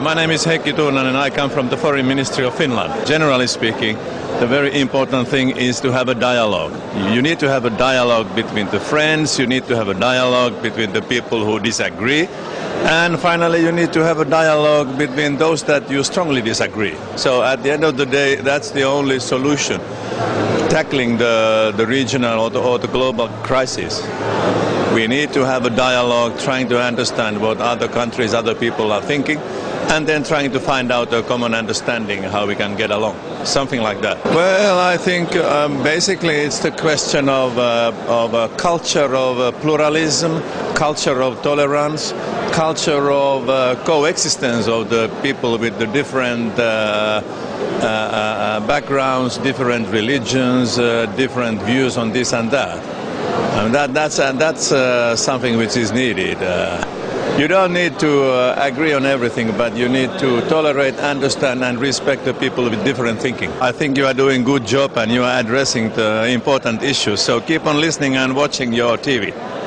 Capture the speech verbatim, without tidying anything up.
my name is Heikki Tuunanen and I come from the Foreign Ministry of Finland. Generally speaking, the very important thing is to have a dialogue. You need to have a dialogue between the friends, you need to have a dialogue between the people who disagree, and finally you need to have a dialogue between those that you strongly disagree. So at the end of the day, that's the only solution tackling the, the regional or the, or the global crisis. We need to have a dialogue, trying to understand what other countries, other people are thinking, and then trying to find out a common understanding how we can get along. Something like that. Well, I think um, basically it's the question of, uh, of a culture of uh, pluralism, culture of tolerance, culture of uh, coexistence of the people with the different uh, uh, uh, backgrounds, different religions, uh, different views on this and that. I mean, that that's, uh, that's uh, something which is needed. Uh, You don't need to uh, agree on everything, but you need to tolerate, understand and respect the people with different thinking. I think you are doing a good job and you are addressing the important issues, so keep on listening and watching your T V.